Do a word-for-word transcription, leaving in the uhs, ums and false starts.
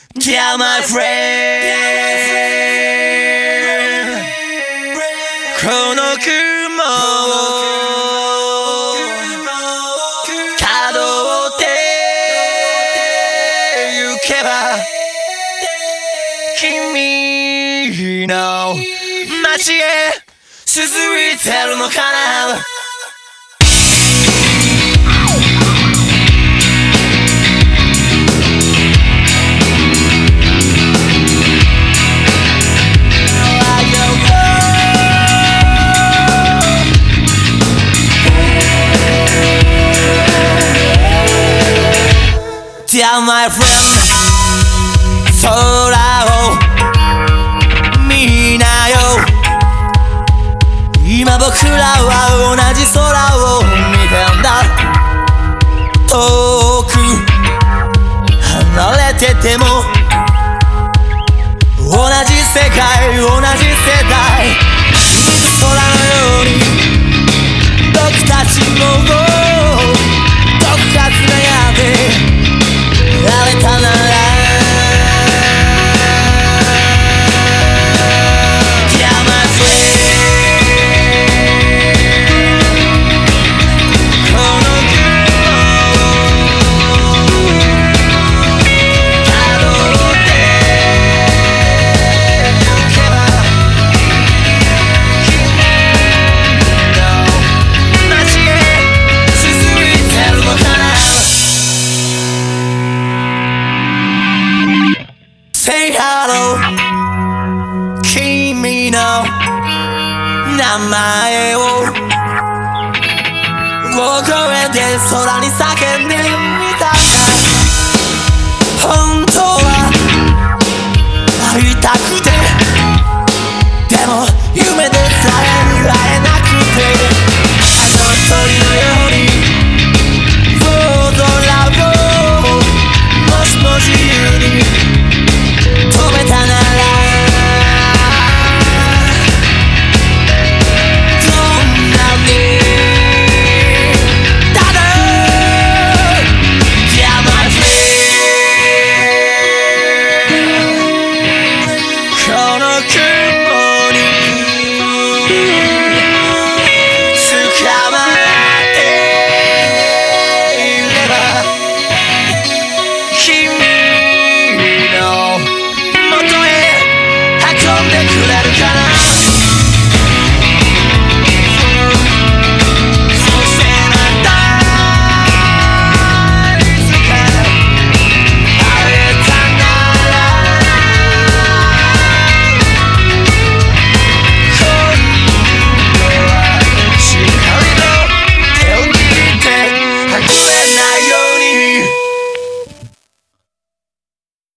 Dear my friend この雲をたどってゆけば君の街へ続いてるのかなDear my friend 空を見なよ今僕らは同じ空を見てんだ遠く離れてても同じ世界同じ世代海と空のように僕たちもどこかつながって会えたなら Dear my friend この雲をたどってゆけば君の街へ続いてるのかなSay hello 君の名前を大声で空に叫んでみたんだ本当は会いたくて